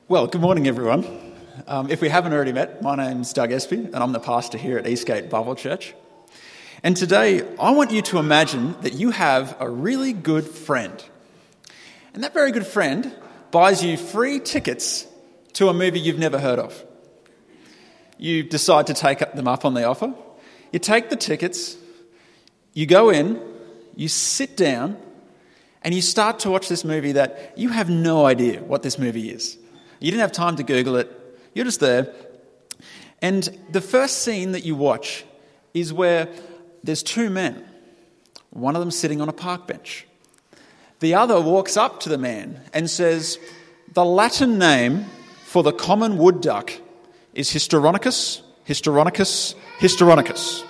Well, good morning, everyone. If we haven't already met, my name's Doug Espy, and I'm the pastor here at Eastgate Bible Church. And today, I want you to imagine that you have a really good friend. And that very good friend buys you free tickets to a movie you've never heard of. You decide to take them up on the offer. You take the tickets, you go in, you sit down, and you start to watch this movie that you have no idea what this movie is. You didn't have time to Google it. You're just there. And the first scene that you watch is where there's two men. One of them sitting on a park bench. The other walks up to the man and says, "The Latin name for the common wood duck is Hysteronicus, Hysteronicus, Hysteronicus."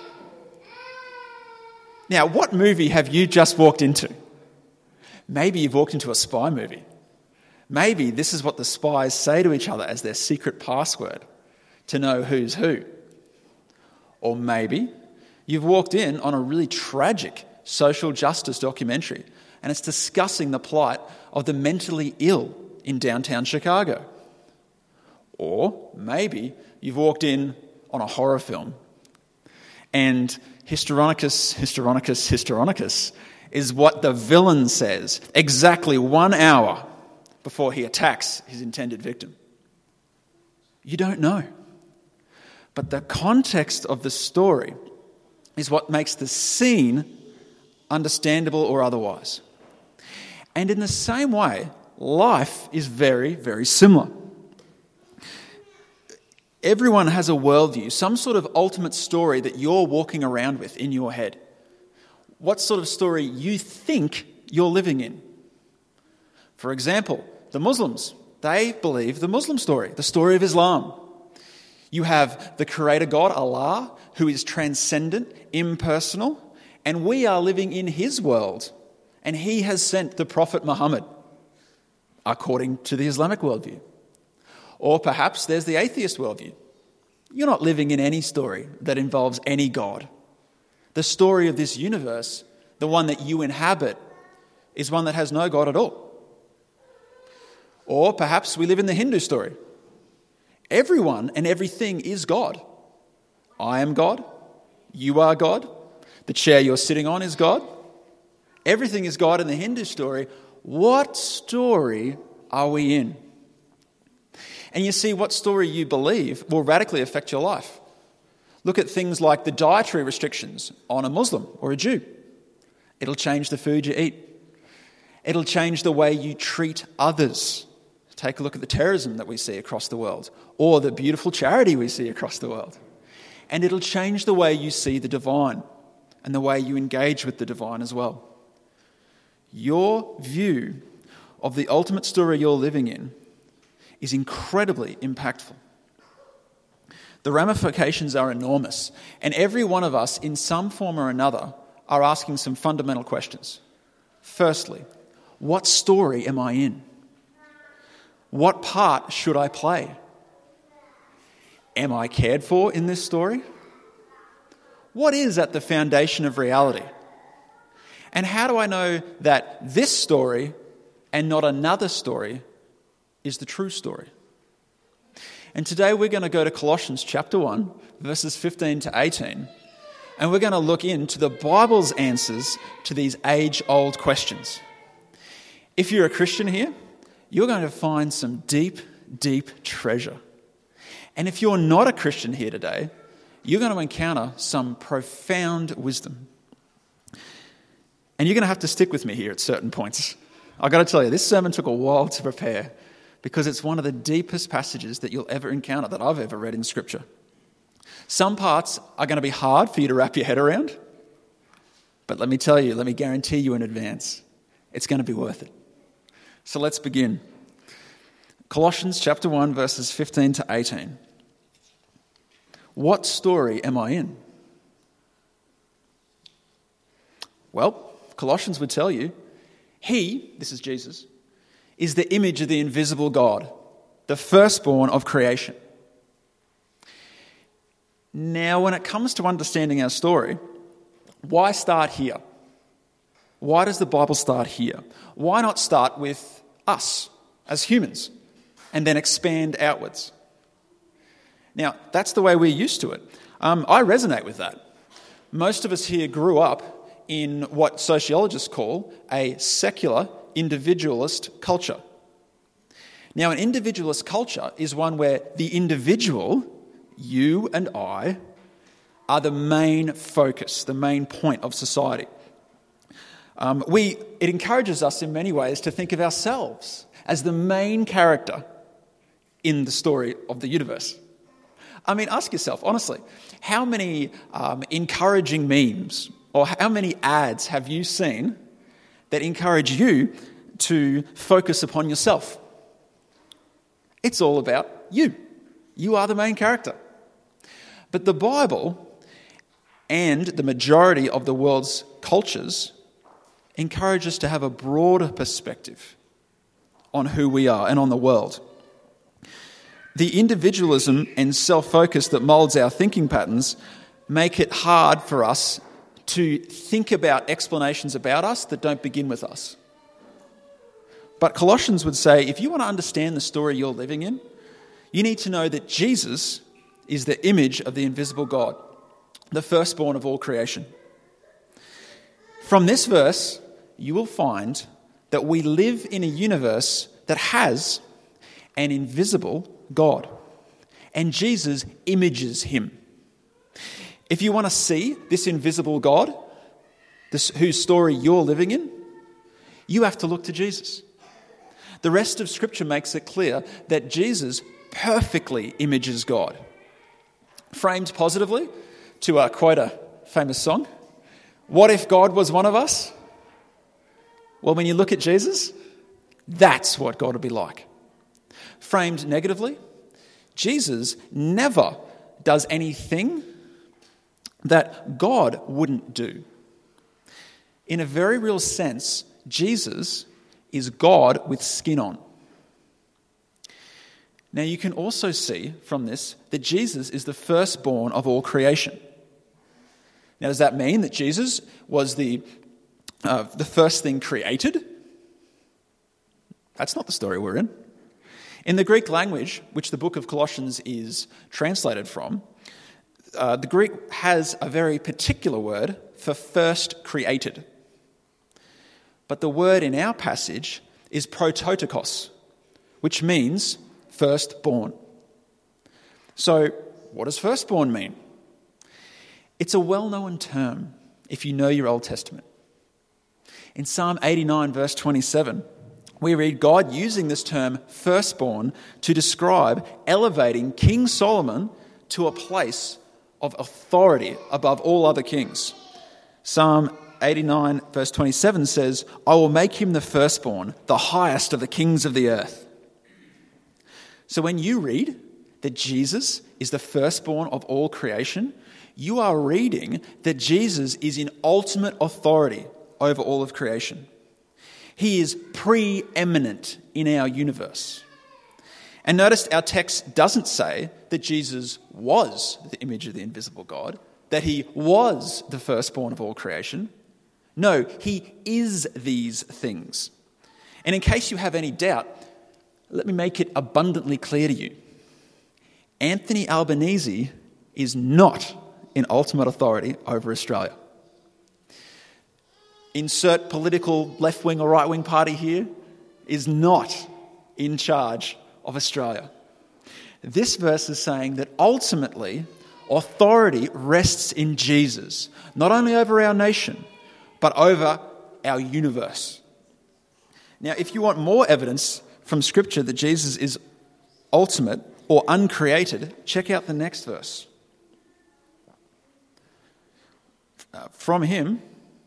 Now, what movie have you just walked into? Maybe you've walked into a spy movie. Maybe this is what the spies say to each other as their secret password to know who's who. Or maybe you've walked in on a really tragic social justice documentary and it's discussing the plight of the mentally ill in downtown Chicago. Or maybe you've walked in on a horror film and Hysteronicus, Hysteronicus, Hysteronicus is what the villain says exactly 1 hour before he attacks his intended victim. You don't know. But the context of the story is what makes the scene understandable or otherwise. And in the same way, life is very, very similar. Everyone has a worldview, some sort of ultimate story that you're walking around with in your head. What sort of story you think you're living in. For example, the Muslims, they believe the Muslim story, the story of Islam. You have the creator God, Allah, who is transcendent, impersonal, and we are living in his world. And he has sent the Prophet Muhammad, according to the Islamic worldview. Or perhaps there's the atheist worldview. You're not living in any story that involves any God. The story of this universe, the one that you inhabit, is one that has no God at all. Or perhaps we live in the Hindu story. Everyone and everything is God. I am God. You are God. The chair you're sitting on is God. Everything is God in the Hindu story. What story are we in? And you see, what story you believe will radically affect your life. Look at things like the dietary restrictions on a Muslim or a Jew. It'll change the food you eat. It'll change the way you treat others. Take a look at the terrorism that we see across the world, or the beautiful charity we see across the world. And it'll change the way you see the divine and the way you engage with the divine as well. Your view of the ultimate story you're living in is incredibly impactful. The ramifications are enormous, and every one of us, in some form or another, are asking some fundamental questions. Firstly, what story am I in? What part should I play? Am I cared for in this story? What is at the foundation of reality? And how do I know that this story and not another story is the true story? And today we're going to go to Colossians chapter 1, verses 15 to 18, and we're going to look into the Bible's answers to these age-old questions. If you're a Christian here, you're going to find some deep, deep treasure. And if you're not a Christian here today, you're going to encounter some profound wisdom. And you're going to have to stick with me here at certain points. I've got to tell you, this sermon took a while to prepare because it's one of the deepest passages that you'll ever encounter, that I've ever read in Scripture. Some parts are going to be hard for you to wrap your head around, but let me guarantee you in advance, it's going to be worth it. So let's begin. Colossians chapter 1, verses 15 to 18. What story am I in? Well, Colossians would tell you, he, this is Jesus, is the image of the invisible God, the firstborn of creation. Now, when it comes to understanding our story, why start here? Why does the Bible start here? Why not start with us as humans? and then expand outwards. Now, that's the way we're used to it. I resonate with that. Most of us here grew up in what sociologists call a secular individualist culture. Now, an individualist culture is one where the individual, you and I, are the main focus, the main point of society. It encourages us in many ways to think of ourselves as the main character in the story of the universe. I mean, ask yourself, honestly, how many encouraging memes or how many ads have you seen that encourage you to focus upon yourself? It's all about you. You are the main character. But the Bible and the majority of the world's cultures encourage us to have a broader perspective on who we are and on the world. The individualism and self-focus that molds our thinking patterns make it hard for us to think about explanations about us that don't begin with us. But Colossians would say, if you want to understand the story you're living in, you need to know that Jesus is the image of the invisible God, the firstborn of all creation. From this verse, you will find that we live in a universe that has an invisible God, and Jesus images him. If you want to see this invisible God, whose story you're living in, you have to look to Jesus. The rest of Scripture makes it clear that Jesus perfectly images God. Framed positively to quote a famous song, what if God was one of us? Well, when you look at Jesus, that's what God would be like. Framed negatively, Jesus never does anything that God wouldn't do. In a very real sense, Jesus is God with skin on. Now, you can also see from this that Jesus is the firstborn of all creation. Now, does that mean that Jesus was the first thing created? That's not the story we're in. In the Greek language, which the book of Colossians is translated from, the Greek has a very particular word for first created. But the word in our passage is prototokos, which means firstborn. So, what does firstborn mean? It's a well-known term if you know your Old Testament. In Psalm 89, verse 27, we read God using this term firstborn to describe elevating King Solomon to a place of authority above all other kings. Psalm 89, verse 27 says, I will make him the firstborn, the highest of the kings of the earth. So when you read that Jesus is the firstborn of all creation, you are reading that Jesus is in ultimate authority over all of creation. He is preeminent in our universe. And notice our text doesn't say that Jesus was the image of the invisible God, that he was the firstborn of all creation. No, he is these things. And in case you have any doubt, let me make it abundantly clear to you. Anthony Albanese is not in ultimate authority over Australia. Insert political left-wing or right-wing party here is not in charge of Australia. This verse is saying that ultimately authority rests in Jesus, not only over our nation, but over our universe. Now, if you want more evidence from Scripture that Jesus is ultimate or uncreated, check out the next verse. From him,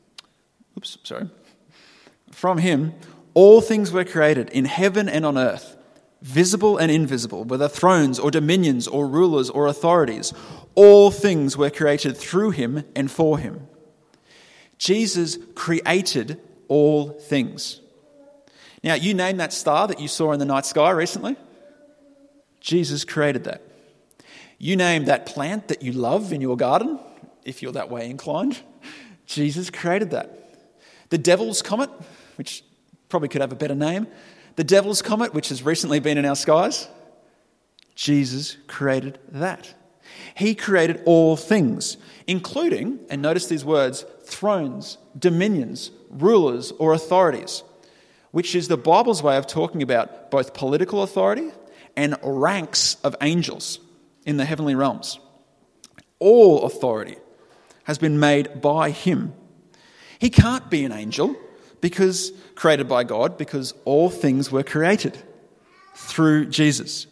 all things were created in heaven and on earth, visible and invisible, whether thrones or dominions or rulers or authorities. All things were created through him and for him. Jesus created all things. Now, you name that star that you saw in the night sky recently. Jesus created that. You name that plant that you love in your garden, if you're that way inclined. Jesus created that. The Devil's Comet, which probably could have a better name, The Devil's Comet, which has recently been in our skies, Jesus created that. He created all things, including, and notice these words, thrones, dominions, rulers, or authorities, which is the Bible's way of talking about both political authority and ranks of angels in the heavenly realms. All authority has been made by him. He can't be an angel created by God, because all things were created through Jesus.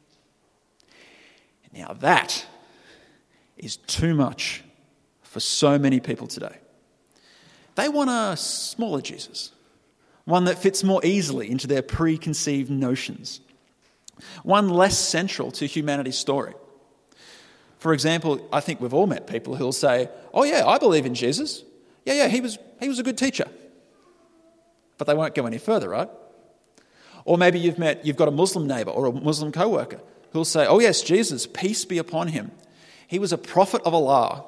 Now that is too much for so many people today. They want a smaller Jesus, one that fits more easily into their preconceived notions, one less central to humanity's story. For example, I think we've all met people who'll say, "Oh yeah, I believe in Jesus. Yeah, he was a good teacher." But they won't go any further, right? Or maybe you've got a Muslim neighbour or a Muslim co-worker who'll say, "Oh yes, Jesus, peace be upon him. He was a prophet of Allah."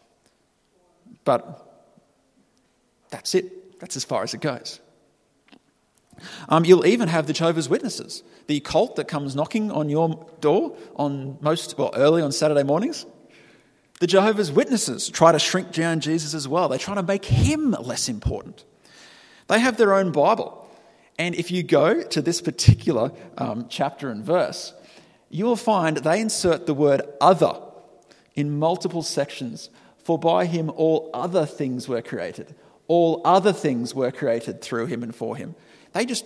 But that's it. That's as far as it goes. You'll even have the Jehovah's Witnesses, the cult that comes knocking on your door early on Saturday mornings. The Jehovah's Witnesses try to shrink down Jesus as well. They try to make him less important. They have their own Bible. And if you go to this particular chapter and verse, you will find they insert the word other in multiple sections. For by him all other things were created. All other things were created through him and for him. They just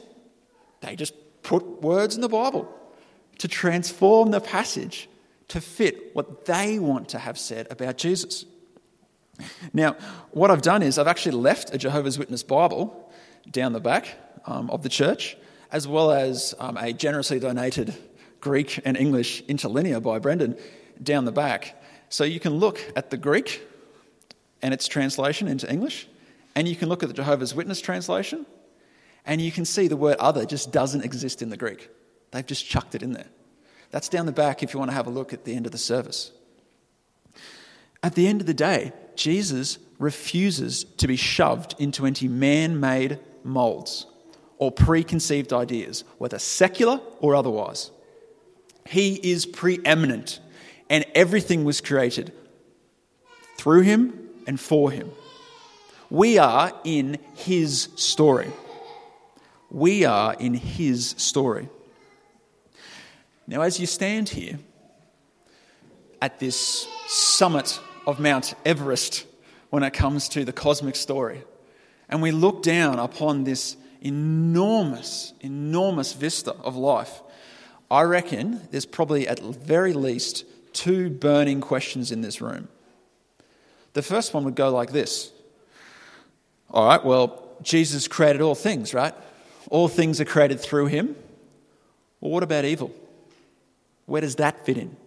put words in the Bible to transform the passage to fit what they want to have said about Jesus. Now, what I've done is I've actually left a Jehovah's Witness Bible down the back of the church, as well as a generously donated Greek and English interlinear by Brendan down the back. So you can look at the Greek and its translation into English, and you can look at the Jehovah's Witness translation, and you can see the word other just doesn't exist in the Greek. They've just chucked it in there. That's down the back if you want to have a look at the end of the service. At the end of the day, Jesus refuses to be shoved into any man-made molds or preconceived ideas, whether secular or otherwise. He is preeminent, and everything was created through him and for him. We are in his story. We are in his story. Now, as you stand here at this summit of Mount Everest when it comes to the cosmic story, and we look down upon this enormous, enormous vista of life, I reckon there's probably at very least two burning questions in this room. The first one would go like this. All right, well, Jesus created all things, right? All things are created through him. Well, what about evil? Where does that fit in?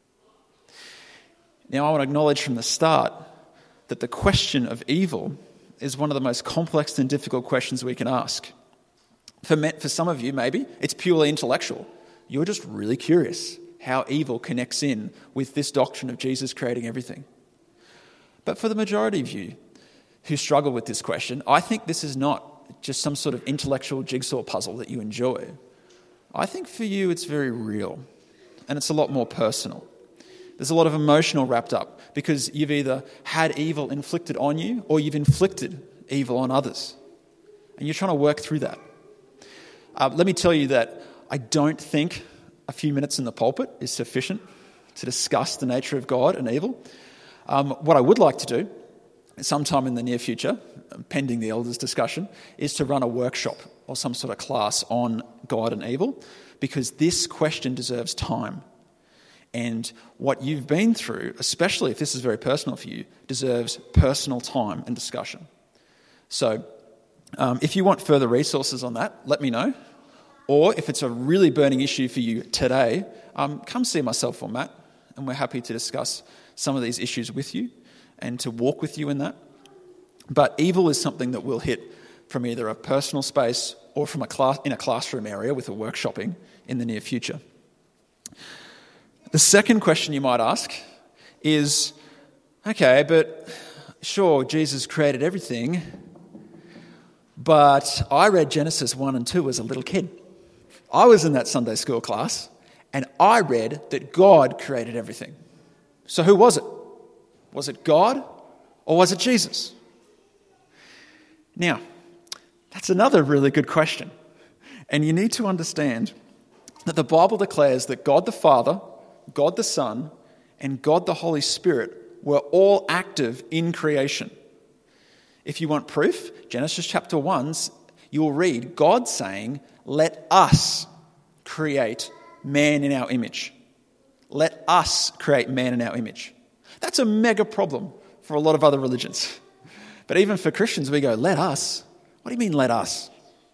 Now, I want to acknowledge from the start that the question of evil is one of the most complex and difficult questions we can ask. For some of you, maybe, it's purely intellectual. You're just really curious how evil connects in with this doctrine of Jesus creating everything. But for the majority of you who struggle with this question, I think this is not just some sort of intellectual jigsaw puzzle that you enjoy. I think for you it's very real, and it's a lot more personal. There's a lot of emotional wrapped up because you've either had evil inflicted on you or you've inflicted evil on others. And you're trying to work through that. Let me tell you that I don't think a few minutes in the pulpit is sufficient to discuss the nature of God and evil. What I would like to do, sometime in the near future, pending the elders' discussion, is to run a workshop or some sort of class on God and evil, because this question deserves time. And what you've been through, especially if this is very personal for you, deserves personal time and discussion. So if you want further resources on that, let me know. Or if it's a really burning issue for you today, come see myself or Matt, and we're happy to discuss some of these issues with you and to walk with you in that. But evil is something that will hit from either a personal space or from in a classroom area with a workshopping in the near future. The second question you might ask is, okay, but sure, Jesus created everything, but I read Genesis 1 and 2 as a little kid. I was in that Sunday school class, and I read that God created everything. So who was it? Was it God or was it Jesus? Now, that's another really good question. And you need to understand that the Bible declares that God the Father, God the Son, and God the Holy Spirit were all active in creation. If you want proof, Genesis chapter 1, you'll read God saying, "Let us create man in our image." Let us create man in our image. That's a mega problem for a lot of other religions. But even for Christians, we go, let us? What do you mean, let us?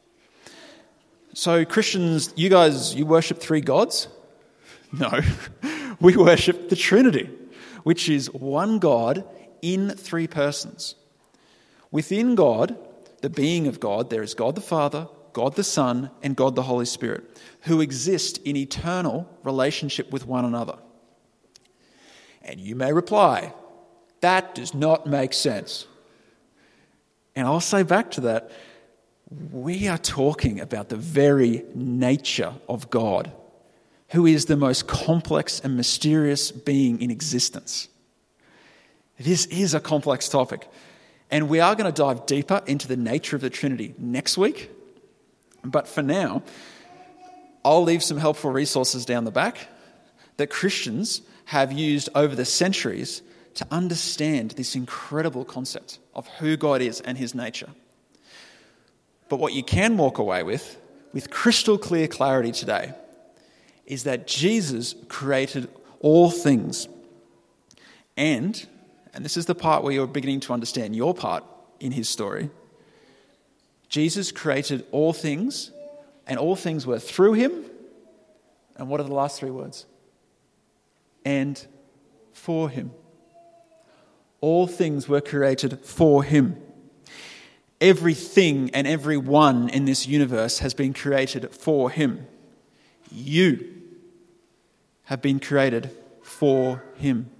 So Christians, you worship three gods? No. We worship the Trinity, which is one God in three persons. Within God, the being of God, there is God the Father, God the Son, and God the Holy Spirit, who exist in eternal relationship with one another. And you may reply, that does not make sense. And I'll say back to that, we are talking about the very nature of God, who is the most complex and mysterious being in existence. This is a complex topic. And we are going to dive deeper into the nature of the Trinity next week. But for now, I'll leave some helpful resources down the back that Christians have used over the centuries to understand this incredible concept of who God is and his nature. But what you can walk away with crystal clear clarity today, is that Jesus created all things. And this is the part where you're beginning to understand your part in his story, Jesus created all things, and all things were through him. And what are the last three words? And for him. All things were created for him. Everything and everyone in this universe has been created for him. You have been created for him.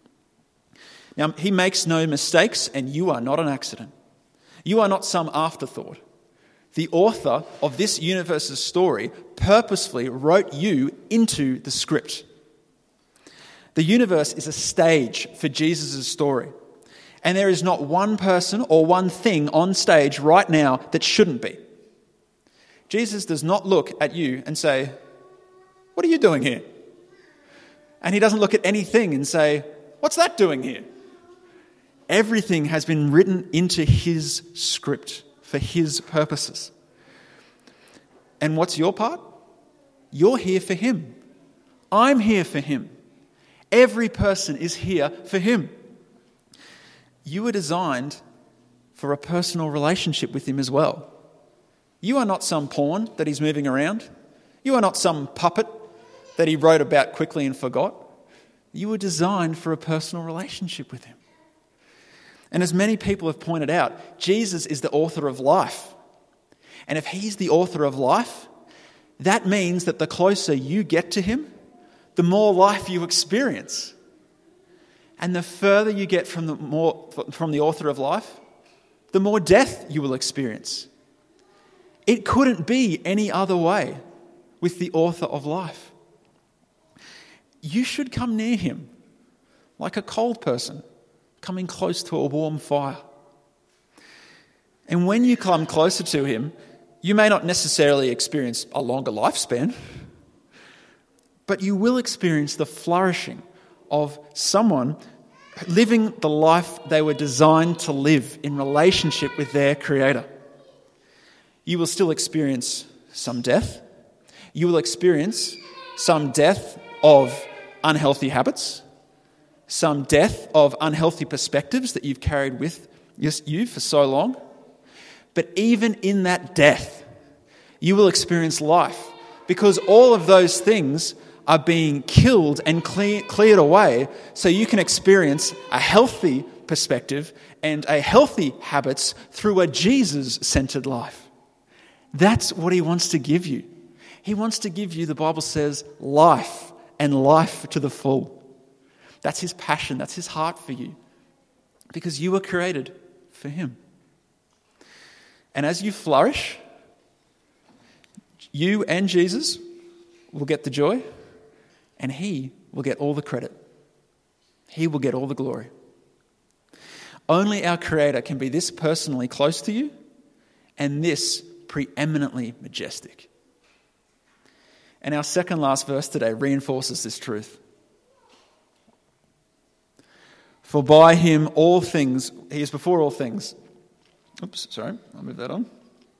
Now, he makes no mistakes, and you are not an accident. You are not some afterthought. The author of this universe's story purposefully wrote you into the script. The universe is a stage for Jesus' story. And there is not one person or one thing on stage right now that shouldn't be. Jesus does not look at you and say, "What are you doing here?" And he doesn't look at anything and say, "What's that doing here?" Everything has been written into his script for his purposes. And what's your part? You're here for him. I'm here for him. Every person is here for him. You were designed for a personal relationship with him as well. You are not some pawn that he's moving around. You are not some puppet that he wrote about quickly and forgot. You were designed for a personal relationship with him. And as many people have pointed out, Jesus is the author of life. And if he's the author of life, that means that the closer you get to him, the more life you experience. And the further you get from the author of life, the more death you will experience. It couldn't be any other way with the author of life. You should come near him like a cold person coming close to a warm fire. And when you come closer to him, you may not necessarily experience a longer lifespan, but you will experience the flourishing of someone living the life they were designed to live in relationship with their Creator. You will still experience some death. You will experience some death of unhealthy habits, some death of unhealthy perspectives that you've carried with you for so long. But even in that death, you will experience life, because all of those things are being killed and cleared away so you can experience a healthy perspective and a healthy habits through a Jesus-centered life. That's what he wants to give you. He wants to give you, the Bible says, life and life to the full. That's his passion. That's his heart for you, because you were created for him. And as you flourish, You and Jesus will get the joy, and he will get all the credit. He will get all the glory. Only our Creator can be this personally close to you and this preeminently majestic. And our second last verse today reinforces this truth. For by him all things, he is before all things. Oops, sorry, I'll move that on.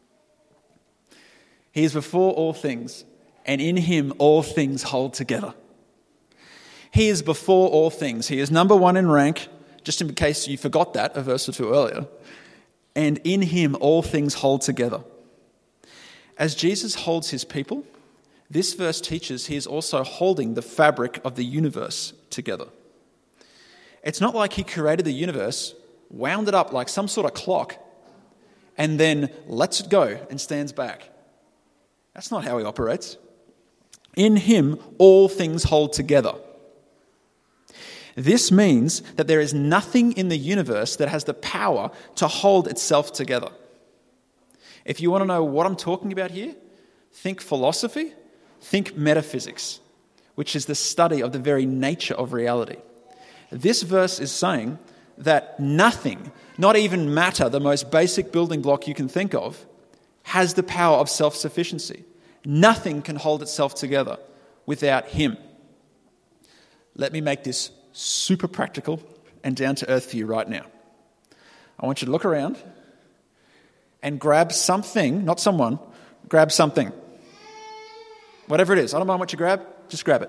He is before all things, and in him all things hold together. He is before all things. He is number one in rank, just in case you forgot that a verse or two earlier. And in him all things hold together. As Jesus holds his people, this verse teaches he is also holding the fabric of the universe together. It's not like he created the universe, wound it up like some sort of clock, and then lets it go and stands back. That's not how he operates. In him, all things hold together. This means that there is nothing in the universe that has the power to hold itself together. If you want to know what I'm talking about here, think philosophy, think metaphysics, which is the study of the very nature of reality. This verse is saying that nothing, not even matter, the most basic building block you can think of, has the power of self-sufficiency. Nothing can hold itself together without him. Let me make this super practical and down to earth for you right now. I want you to look around and grab something, not someone, grab something. Whatever it is, I don't mind what you grab, just grab it.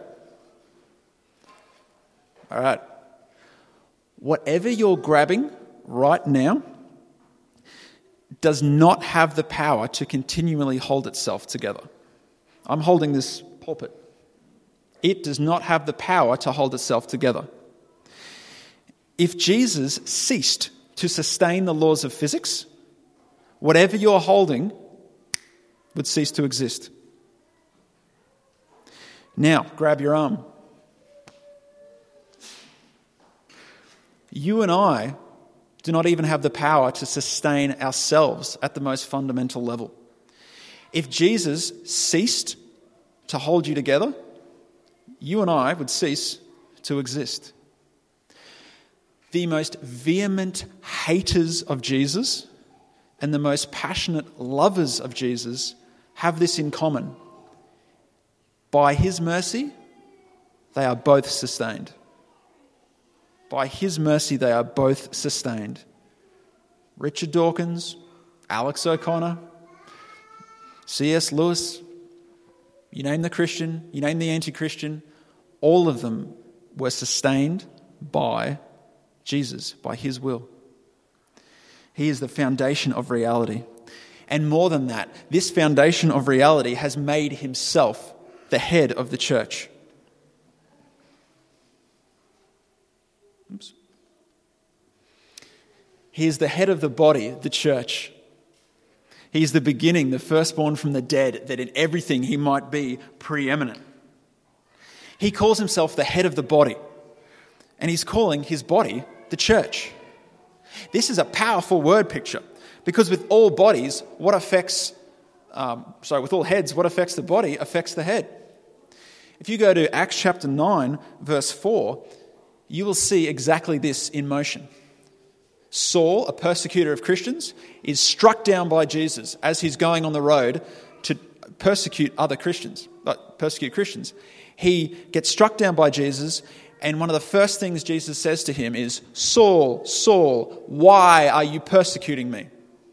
All right. Whatever you're grabbing right now does not have the power to continually hold itself together. I'm holding this pulpit. It does not have the power to hold itself together. If Jesus ceased to sustain the laws of physics, whatever you're holding would cease to exist. Now, grab your arm. You and I do not even have the power to sustain ourselves at the most fundamental level. If Jesus ceased to hold you together, you and I would cease to exist. The most vehement haters of Jesus and the most passionate lovers of Jesus have this in common. By his mercy, they are both sustained. By his mercy, they are both sustained. Richard Dawkins, Alex O'Connor, C.S. Lewis, you name the Christian, you name the anti-Christian, all of them were sustained by Jesus, by his will. He is the foundation of reality. And more than that, this foundation of reality has made himself the head of the church. Oops. He is the head of the body, the church. He is the beginning, the firstborn from the dead, that in everything he might be preeminent. He calls himself the head of the body, and he's calling his body the church. This is a powerful word picture, because with all bodies, with all heads, what affects the body affects the head. If you go to Acts chapter 9, verse 4, you will see exactly this in motion. Saul, a persecutor of Christians, is struck down by Jesus as he's going on the road to persecute Christians. He gets struck down by Jesus, and one of the first things Jesus says to him is, "Saul, Saul, why are you persecuting me?"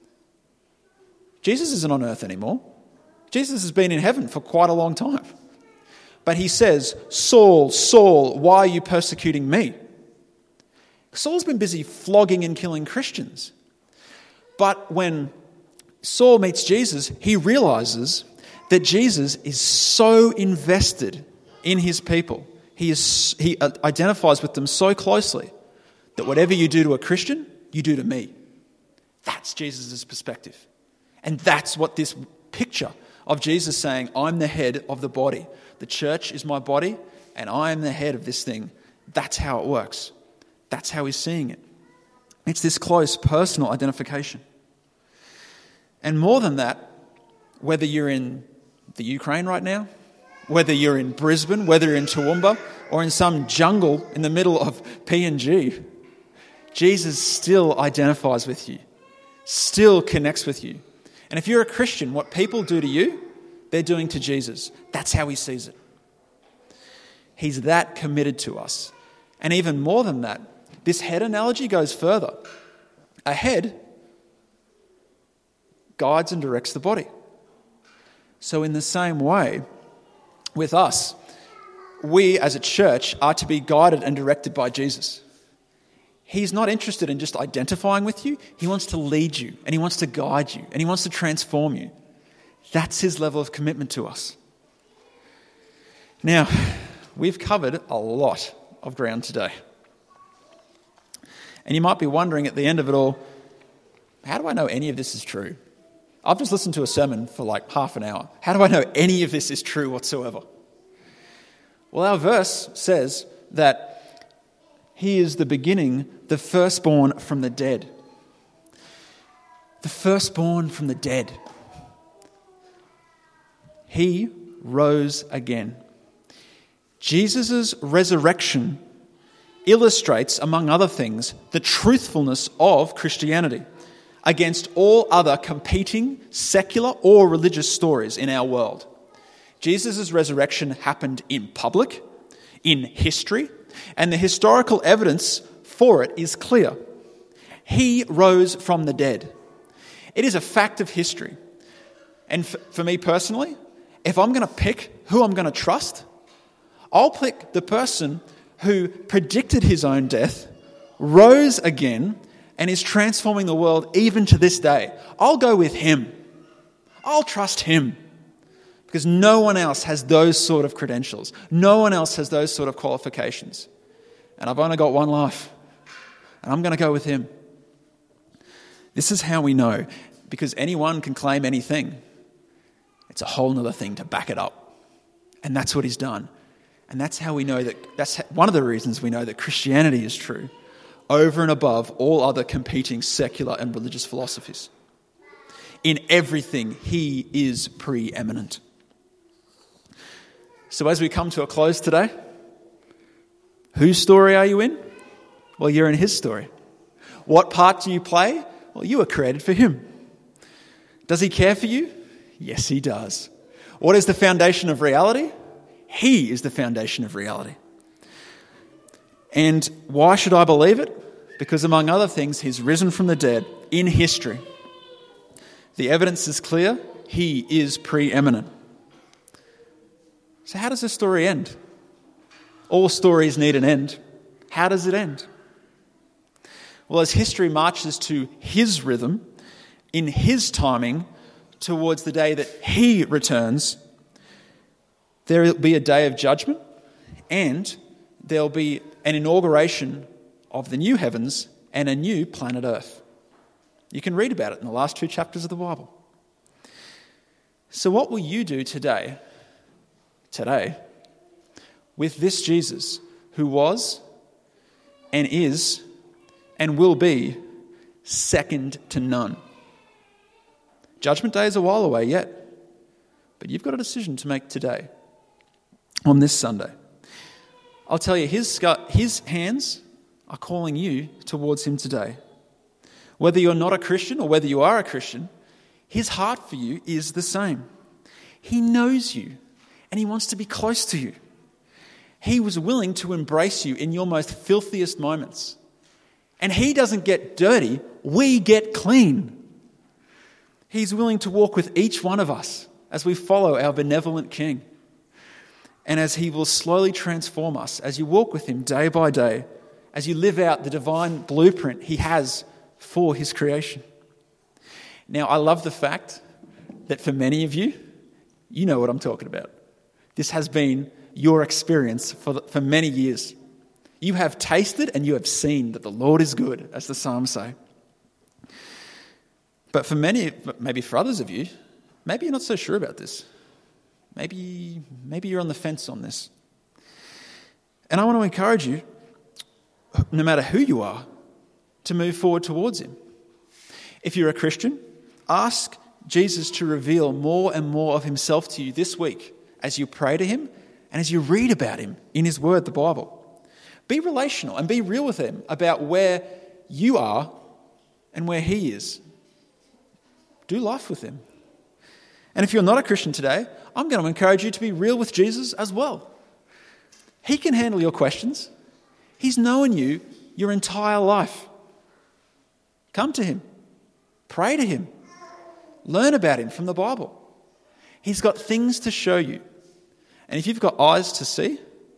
Jesus isn't on earth anymore. Jesus has been in heaven for quite a long time. But he says, "Saul, Saul, why are you persecuting me?" Saul's been busy flogging and killing Christians. But when Saul meets Jesus, he realizes that Jesus is so invested in his people. He identifies with them so closely that whatever you do to a Christian, you do to me. That's Jesus' perspective. And that's what this picture of Jesus saying, "I'm the head of the body. The church is my body, and I am the head of this thing." That's how it works. That's how he's seeing it. It's this close personal identification. And more than that, whether you're in the Ukraine right now, whether you're in Brisbane, whether you're in Toowoomba, or in some jungle in the middle of PNG, Jesus still identifies with you, still connects with you. And if you're a Christian, what people do to you, they're doing to Jesus. That's how he sees it. He's that committed to us. And even more than that, this head analogy goes further. A head guides and directs the body. So in the same way, with us, we as a church are to be guided and directed by Jesus. He's not interested in just identifying with you. He wants to lead you, and he wants to guide you, and he wants to transform you. That's his level of commitment to us. Now, we've covered a lot of ground today. And you might be wondering at the end of it all, how do I know any of this is true? I've just listened to a sermon for like half an hour. How do I know any of this is true whatsoever? Well, our verse says that he is the beginning, the firstborn from the dead. The firstborn from the dead. He rose again. Jesus' resurrection illustrates, among other things, the truthfulness of Christianity against all other competing secular or religious stories in our world. Jesus' resurrection happened in public, in history, and the historical evidence for it is clear. He rose from the dead. It is a fact of history. And for me personally, if I'm going to pick who I'm going to trust, I'll pick the person who predicted his own death, rose again, and is transforming the world even to this day. I'll go with him. I'll trust him. Because no one else has those sort of credentials. No one else has those sort of qualifications. And I've only got one life. And I'm going to go with him. This is how we know. Because anyone can claim anything. It's a whole other thing to back it up. And that's what he's done. And that's how we know that's one of the reasons we know that Christianity is true over and above all other competing secular and religious philosophies. In everything, he is preeminent. So as we come to a close today, whose story are you in? Well, you're in his story. What part do you play? Well, you were created for him. Does he care for you? Yes, he does. What is the foundation of reality? He is the foundation of reality. And why should I believe it? Because among other things, he's risen from the dead in history. The evidence is clear. He is preeminent. So how does this story end? All stories need an end. How does it end? Well, as history marches to his rhythm, in his timing, towards the day that he returns, there will be a day of judgment, and there will be an inauguration of the new heavens and a new planet Earth. You can read about it in the last 2 chapters of the Bible. So what will you do today, with this Jesus who was and is and will be second to none? Judgment Day is a while away yet, but you've got a decision to make today. On this Sunday, I'll tell you, his hands are calling you towards him today. Whether you're not a Christian or whether you are a Christian, his heart for you is the same. He knows you and he wants to be close to you. He was willing to embrace you in your most filthiest moments. And he doesn't get dirty, we get clean. He's willing to walk with each one of us as we follow our benevolent King. And as he will slowly transform us, as you walk with him day by day, as you live out the divine blueprint he has for his creation. Now, I love the fact that for many of you, you know what I'm talking about. This has been your experience for many years. You have tasted and you have seen that the Lord is good, as the Psalms say. But for many, maybe for others of you, maybe you're not so sure about this. Maybe you're on the fence on this. And I want to encourage you, no matter who you are, to move forward towards him. If you're a Christian, ask Jesus to reveal more and more of himself to you this week as you pray to him and as you read about him in his word, the Bible. Be relational and be real with him about where you are and where he is. Do life with him. And if you're not a Christian today, I'm going to encourage you to be real with Jesus as well. He can handle your questions. He's known you your entire life. Come to him. Pray to him. Learn about him from the Bible. He's got things to show you. And if you've got eyes to see,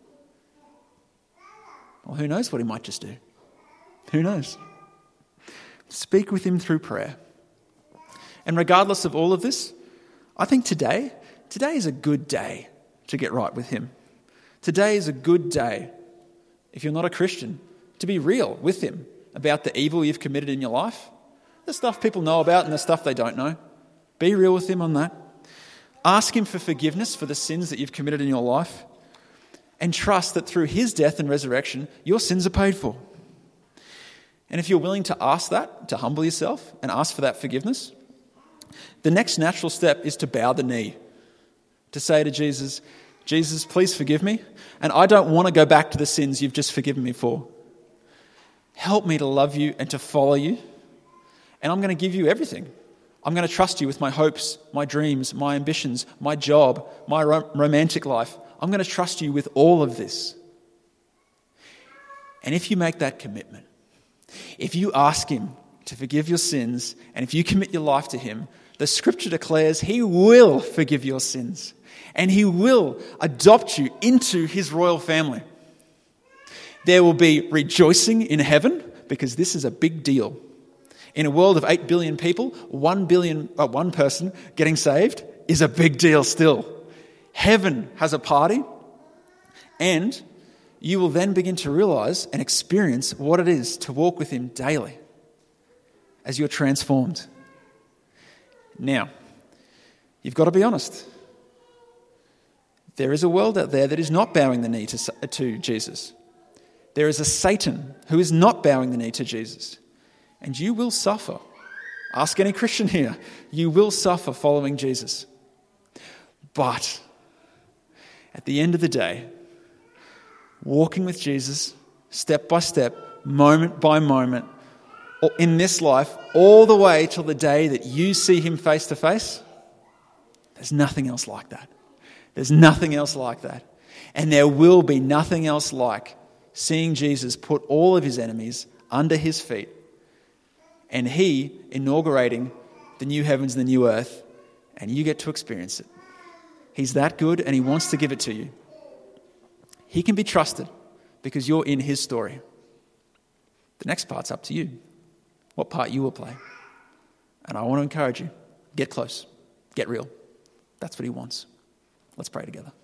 well, who knows what he might just do? Who knows? Speak with him through prayer. And regardless of all of this, I think today is a good day to get right with him. Today is a good day, if you're not a Christian, to be real with him about the evil you've committed in your life, the stuff people know about and the stuff they don't know. Be real with him on that. Ask him for forgiveness for the sins that you've committed in your life, and trust that through his death and resurrection, your sins are paid for. And if you're willing to ask that, to humble yourself and ask for that forgiveness, the next natural step is to bow the knee, to say to Jesus, Jesus, please forgive me, and I don't want to go back to the sins you've just forgiven me for. Help me to love you and to follow you, and I'm going to give you everything. I'm going to trust you with my hopes, my dreams, my ambitions, my job, my romantic life. I'm going to trust you with all of this. And if you make that commitment, if you ask him to forgive your sins, and if you commit your life to him, the scripture declares he will forgive your sins, and he will adopt you into his royal family. There will be rejoicing in heaven, because this is a big deal. In a world of 8 billion people, 1 person getting saved is a big deal still. Heaven has a party, and you will then begin to realize and experience what it is to walk with him daily as you're transformed. Now, you've got to be honest. There is a world out there that is not bowing the knee to Jesus. There is a Satan who is not bowing the knee to Jesus. And you will suffer. Ask any Christian here. You will suffer following Jesus. But at the end of the day, walking with Jesus, step by step, moment by moment, in this life, all the way till the day that you see him face to face, there's nothing else like that. There's nothing else like that. And there will be nothing else like seeing Jesus put all of his enemies under his feet, and he inaugurating the new heavens and the new earth, and you get to experience it. He's that good, and he wants to give it to you. He can be trusted because you're in his story. The next part's up to you, what part you will play. And I want to encourage you, get close, get real. That's what he wants. Let's pray together.